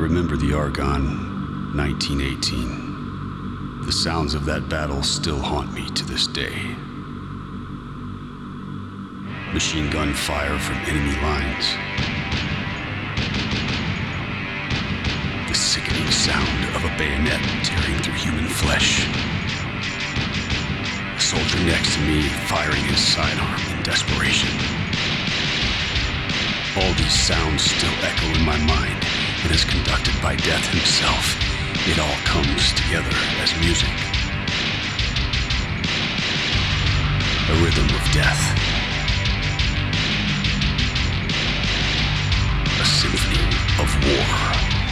remember the Argonne, 1918. The sounds of that battle still haunt me to this day. Machine gun fire from enemy lines. The sickening sound of a bayonet tearing through human flesh. A soldier next to me firing his sidearm in desperation. All these sounds still echo in my mind, and as conducted by Death himself, it all comes together as music. A rhythm of death. A symphony of war.